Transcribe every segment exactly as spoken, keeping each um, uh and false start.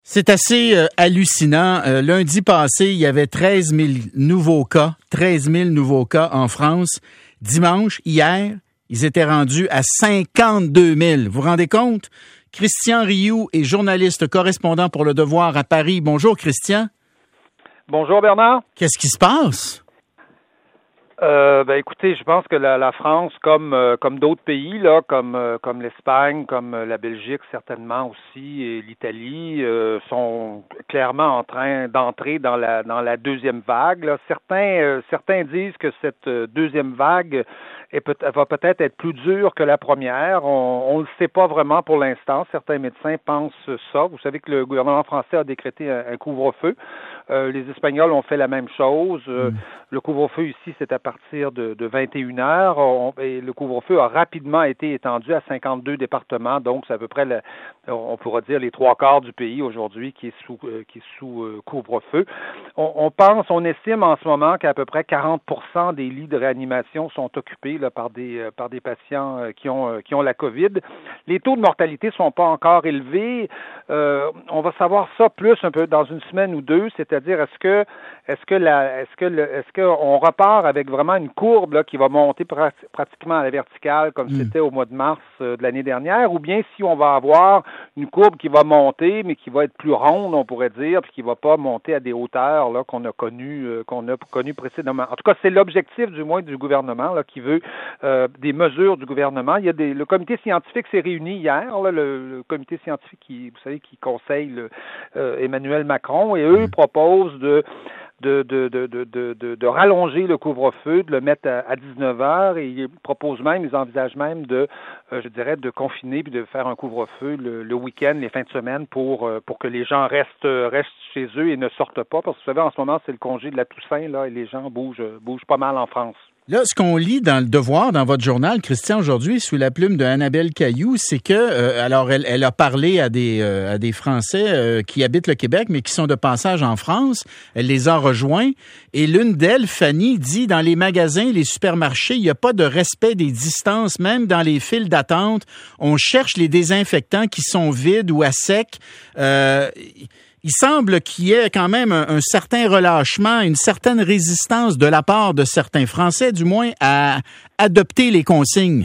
C'est assez euh, hallucinant. Euh, lundi passé, il y avait treize mille nouveaux cas, treize mille nouveaux cas en France. Dimanche, hier, ils étaient rendus à cinquante-deux mille. Vous vous rendez compte? Christian Rioux est journaliste correspondant pour Le Devoir à Paris. Bonjour, Christian. Bonjour, Bernard. Qu'est-ce qui se passe? Euh, ben écoutez, je pense que la, la France, comme euh, comme d'autres pays là, comme euh, comme l'Espagne, comme euh, la Belgique certainement aussi, et l'Italie, euh, sont clairement en train d'entrer dans la dans la deuxième vague. Là. Certains euh, certains disent que cette euh, deuxième vague est peut, va peut-être être plus dure que la première. On ne le sait pas vraiment pour l'instant. Certains médecins pensent ça. Vous savez que le gouvernement français a décrété un, un couvre-feu. Euh, les Espagnols ont fait la même chose. Euh, mmh. Le couvre-feu ici, c'est à partir de, de vingt et une heures. On, et le couvre-feu a rapidement été étendu à cinquante-deux départements. Donc, c'est à peu près, le, on pourra dire, les trois quarts du pays aujourd'hui qui est sous, euh, qui est sous euh, couvre-feu. On, on pense, on estime en ce moment qu'à peu près quarante pour cent des lits de réanimation sont occupés là, par des euh, par des patients euh, qui ont euh, qui ont la COVID. Les taux de mortalité sont pas encore élevés. Euh, on va savoir ça plus un peu dans une semaine ou deux. C'est-à-dire, est-ce que est-ce que la est-ce que le, est-ce que on repart avec vraiment une courbe là qui va monter pr- pratiquement à la verticale comme mmh. c'était au mois de mars euh, de l'année dernière, ou bien si on va avoir une courbe qui va monter mais qui va être plus ronde, on pourrait dire, puis qui va pas monter à des hauteurs là qu'on a connues euh, qu'on a connues précédemment. En tout cas, c'est l'objectif du moins du gouvernement là qui veut euh, des mesures du gouvernement. Il y a des le comité scientifique s'est réuni hier là, le, le comité scientifique qui vous savez qui conseille le, euh, Emmanuel Macron, et eux proposent de De, de, de, de, de, de rallonger le couvre-feu, de le mettre à, à dix-neuf heures, et ils proposent même, ils envisagent même de, euh, je dirais, de confiner puis de faire un couvre-feu le, le week-end, les fins de semaine pour euh, pour que les gens restent restent chez eux et ne sortent pas, parce que vous savez, en ce moment, c'est le congé de la Toussaint, là, et les gens bougent bougent pas mal en France. Là, ce qu'on lit dans Le Devoir, dans votre journal, Christian, aujourd'hui, sous la plume de Annabelle Cailloux, c'est que, euh, alors, elle, elle a parlé à des euh, à des Français euh, qui habitent le Québec, mais qui sont de passage en France. Elle les a rejoints. Et l'une d'elles, Fanny, dit, dans les magasins, les supermarchés, il n'y a pas de respect des distances, même dans les files d'attente. On cherche les désinfectants qui sont vides ou à sec. Euh, Il semble qu'il y ait quand même un, un certain relâchement, une certaine résistance de la part de certains Français, du moins, à adopter les consignes.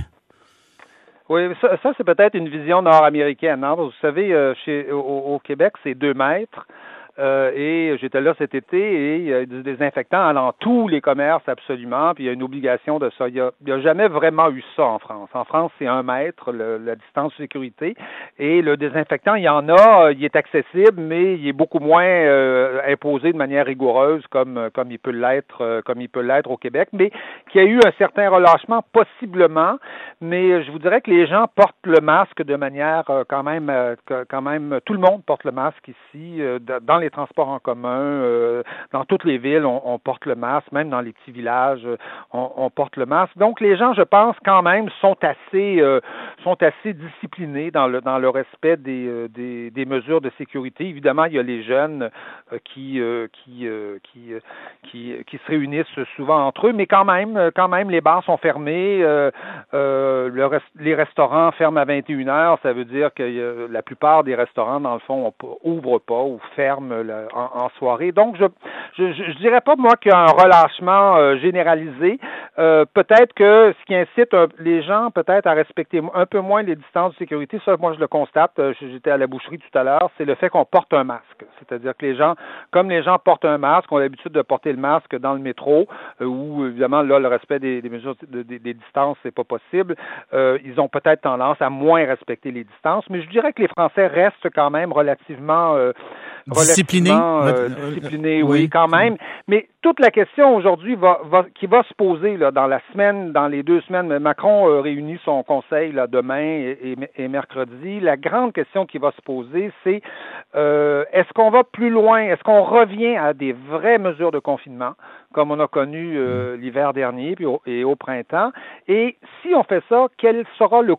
Oui, ça, ça c'est peut-être une vision nord-américaine. Hein? Vous savez, euh, chez, au, au Québec, c'est deux mètres. Euh, et j'étais là cet été et il y a du désinfectant dans tous les commerces absolument, puis il y a une obligation de ça. Il y a, il y a jamais vraiment eu ça en France. En France, c'est un mètre, le, la distance de sécurité, et le désinfectant, il y en a, il est accessible, mais il est beaucoup moins euh, imposé de manière rigoureuse comme comme il peut l'être, euh, comme il peut l'être au Québec, mais qu'il y a eu un certain relâchement possiblement, mais je vous dirais que les gens portent le masque de manière euh, quand même, euh, quand même, tout le monde porte le masque ici, euh, dans les les transports en commun, euh, dans toutes les villes, on, on porte le masque, même dans les petits villages, on, on porte le masque. Donc, les gens, je pense, quand même, sont assez, euh, sont assez disciplinés dans le dans le respect des, euh, des, des mesures de sécurité. Évidemment, il y a les jeunes euh, qui, euh, qui, euh, qui, euh, qui, qui se réunissent souvent entre eux, mais quand même, quand même, les bars sont fermés, euh, euh, le rest- les restaurants ferment à vingt et une heures. Ça veut dire que euh, la plupart des restaurants, dans le fond, ouvrent pas ou ferment Le, en, en soirée. Donc, je, je je dirais pas, moi, qu'il y a un relâchement euh, généralisé. Euh, peut-être que ce qui incite euh, les gens, peut-être, à respecter un peu moins les distances de sécurité, ça, moi, je le constate, euh, j'étais à la boucherie tout à l'heure, c'est le fait qu'on porte un masque. C'est-à-dire que les gens, comme les gens portent un masque, ont l'habitude de porter le masque dans le métro, euh, où, évidemment, là, le respect des, des mesures de, des, des distances, c'est pas possible. Euh, ils ont peut-être tendance à moins respecter les distances, mais je dirais que les Français restent quand même relativement... Euh, Discipliné, euh, discipliné, oui, oui, quand même. Mais toute la question aujourd'hui va, va, qui va se poser là dans la semaine, dans les deux semaines. Macron euh, réunit son conseil là demain et, et, et mercredi. La grande question qui va se poser, c'est euh, est-ce qu'on va plus loin, est-ce qu'on revient à des vraies mesures de confinement comme on a connu euh, l'hiver dernier puis au, et au printemps? Et si on fait ça, quel sera le coût?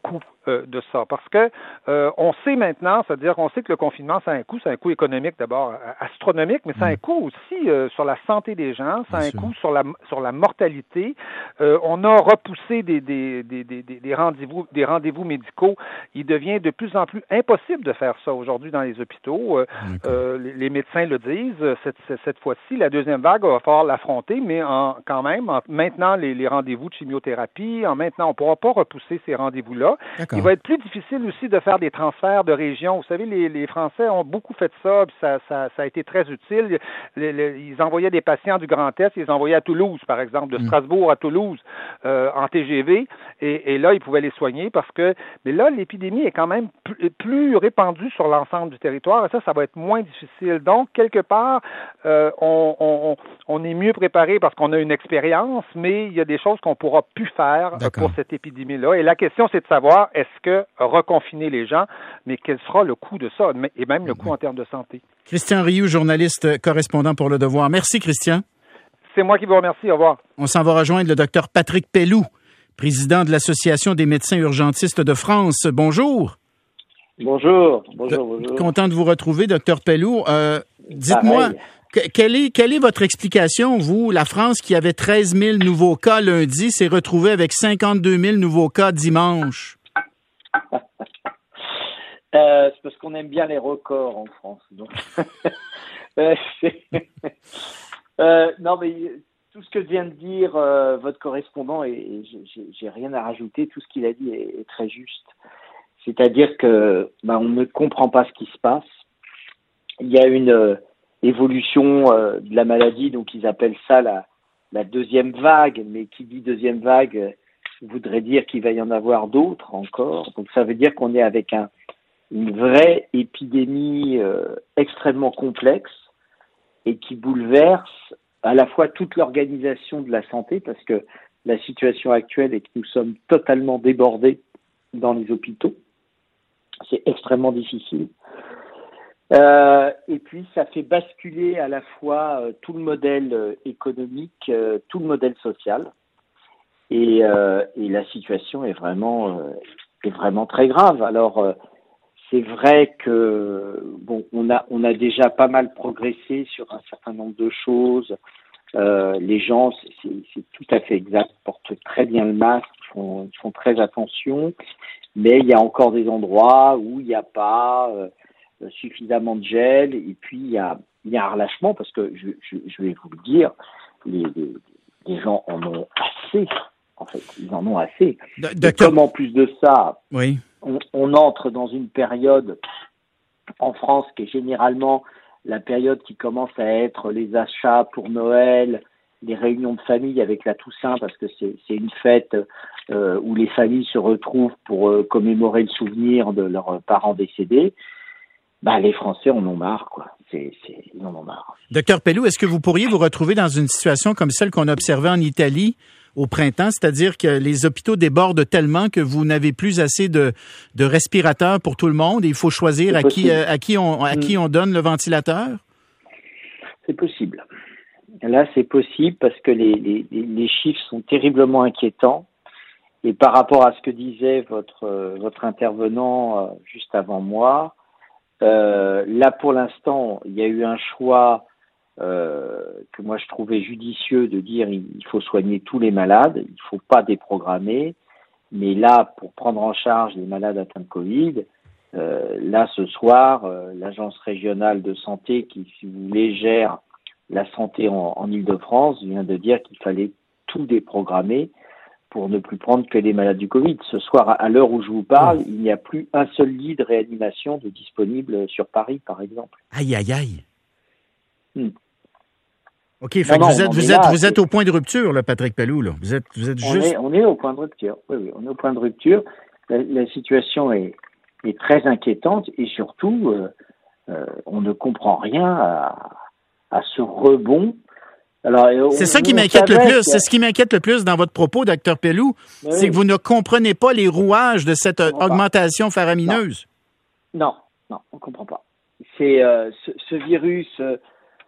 euh, de ça. Parce que euh, on sait maintenant, c'est-à-dire qu'on sait que le confinement, ça a un coût, c'est un coût économique d'abord astronomique, mais ça a un coût aussi euh, sur la santé des gens, ça a un coût sur la sur la mortalité. Euh, on a repoussé des des des des, des rendez-vous des rendez-vous médicaux. Il devient de plus en plus impossible de faire ça aujourd'hui dans les hôpitaux. Euh, euh, les, les médecins le disent. Cette, cette fois-ci, la deuxième vague, il va falloir l'affronter, mais en, quand même, en maintenant les, les rendez-vous de chimiothérapie, en maintenant, on ne pourra pas repousser ces rendez-vous-là. D'accord. Il va être plus difficile aussi de faire des transferts de régions. Vous savez, les, les Français ont beaucoup fait ça, puis ça, ça, ça a été très utile. Les, les, ils envoyaient des patients du Grand Est, ils les envoyaient à Toulouse, par exemple, de Strasbourg à Toulouse, euh, en T G V, et, et là, ils pouvaient les soigner parce que, mais là, l'épidémie est quand même plus, plus répandue sur l'ensemble du territoire, et ça, ça va être moins difficile. Donc, quelque part, euh, on, on, on est mieux préparé parce qu'on a une expérience, mais il y a des choses qu'on ne pourra plus faire D'accord. pour cette épidémie-là. Et la question, c'est de savoir, est-ce que reconfiner les gens, mais quel sera le coût de ça, et même le coût en termes de santé. Christian Rioux, journaliste correspondant pour Le Devoir. Merci, Christian. C'est moi qui vous remercie. Au revoir. On s'en va rejoindre le docteur Patrick Pelloux, président de l'Association des médecins urgentistes de France. Bonjour. Bonjour, bonjour, bonjour. Content de vous retrouver, docteur Pelloux. Euh, dites-moi, que, quelle est, quelle est votre explication, vous? La France, qui avait treize mille nouveaux cas lundi, s'est retrouvée avec cinquante-deux mille nouveaux cas dimanche. euh, c'est parce qu'on aime bien les records en France. Donc. euh, euh, non, mais tout ce que vient de dire euh, votre correspondant, et, et j'ai, j'ai rien à rajouter, tout ce qu'il a dit est, est très juste. C'est-à-dire que ben, on ne comprend pas ce qui se passe. Il y a une euh, évolution euh, de la maladie, donc ils appellent ça la, la deuxième vague, mais qui dit deuxième vague euh, voudrait dire qu'il va y en avoir d'autres encore. Donc ça veut dire qu'on est avec un, une vraie épidémie euh, extrêmement complexe et qui bouleverse à la fois toute l'organisation de la santé, parce que la situation actuelle est que nous sommes totalement débordés dans les hôpitaux. C'est extrêmement difficile. Euh, et puis, ça fait basculer à la fois euh, tout le modèle euh, économique, euh, tout le modèle social. Et, euh, et la situation est vraiment, euh, est vraiment très grave. Alors, euh, c'est vrai que bon, on a, on a déjà pas mal progressé sur un certain nombre de choses. Euh, les gens, c'est, c'est, c'est tout à fait exact, portent très bien le masque, ils font, ils font très attention. Mais il y a encore des endroits où il n'y a pas euh, suffisamment de gel, et puis il y a, il y a un relâchement, parce que je, je, je vais vous le dire, les, les, les gens en ont assez, en fait, ils en ont assez. Et comme en plus de ça, oui. on, on entre dans une période en France qui est généralement la période qui commence à être les achats pour Noël, les réunions de famille avec la Toussaint, parce que c'est, c'est une fête euh, où les familles se retrouvent pour euh, commémorer le souvenir de leurs parents décédés. Bah, les Français en ont marre, quoi. C'est, c'est, ils en ont marre. Docteur Pelloux, est-ce que vous pourriez vous retrouver dans une situation comme celle qu'on a observée en Italie au printemps, c'est-à-dire que les hôpitaux débordent tellement que vous n'avez plus assez de, de respirateurs pour tout le monde et il faut choisir à qui, à, qui on, à qui on donne le ventilateur? C'est possible. Là, c'est possible parce que les, les, les chiffres sont terriblement inquiétants. Et par rapport à ce que disait votre, euh, votre intervenant euh, juste avant moi, euh, là, pour l'instant, il y a eu un choix euh, que moi je trouvais judicieux de dire il, il faut soigner tous les malades, il ne faut pas déprogrammer. Mais là, pour prendre en charge les malades atteints de Covid, euh, là, ce soir, euh, l'Agence régionale de santé qui, si vous voulez, gère la santé en, en Île-de-France vient de dire qu'il fallait tout déprogrammer pour ne plus prendre que les malades du Covid. Ce soir, à l'heure où je vous parle, il n'y a plus un seul lit de réanimation de disponible sur Paris, par exemple. Aïe, aïe, aïe. Hmm. OK, fait non, que vous, non, êtes, vous, êtes, là, vous êtes au point de rupture, là, Patrick Pelloux. Là. Vous êtes, vous êtes on juste... Est, on est au point de rupture. Oui, oui, on est au point de rupture. La, la situation est, est très inquiétante et surtout, euh, euh, on ne comprend rien à... à ce rebond. Alors, on, c'est ça qui m'inquiète le plus. C'est ce qui m'inquiète le plus dans votre propos, docteur Pelloux. Oui. C'est que vous ne comprenez pas les rouages de cette augmentation pas. faramineuse. Non, non, on ne comprend pas. C'est euh, ce, ce virus. Euh,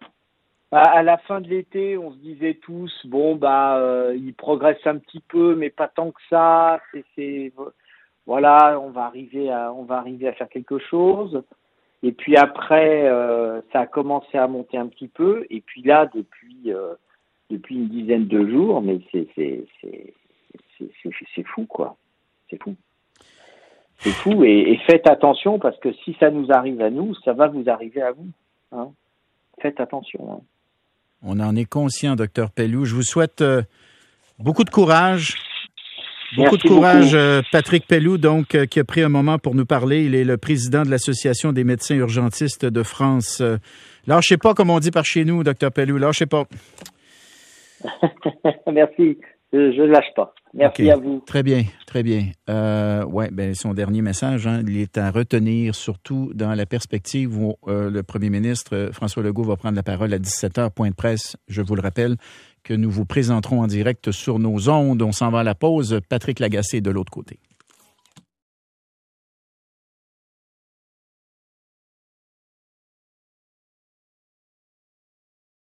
à la fin de l'été, on se disait tous, bon bah, euh, il progresse un petit peu, mais pas tant que ça. C'est, c'est... voilà, on va arriver à, on va arriver à faire quelque chose. Et puis après, euh, ça a commencé à monter un petit peu. Et puis là, depuis, euh, depuis une dizaine de jours, mais c'est, c'est, c'est, c'est, c'est, c'est fou, quoi. C'est fou. C'est fou. Et, et faites attention parce que si ça nous arrive à nous, ça va vous arriver à vous. Hein. Faites attention. Hein. On en est conscient, docteur Pelloux. Je vous souhaite euh, beaucoup de courage. Beaucoup Merci de courage, beaucoup. Patrick Pelloux, donc, euh, qui a pris un moment pour nous parler. Il est le président de l'Association des médecins urgentistes de France. Euh, lâchez pas, comme on dit par chez nous, docteur Pelloux, lâchez pas. Merci, je ne lâche pas. Merci okay. à vous. Très bien, très bien. Euh, ouais, ben son dernier message, hein, il est à retenir, surtout dans la perspective où euh, le premier ministre euh, François Legault va prendre la parole à dix-sept heures, point de presse, je vous le rappelle, que nous vous présenterons en direct sur nos ondes. On s'en va à la pause. Patrick Lagacé de l'autre côté.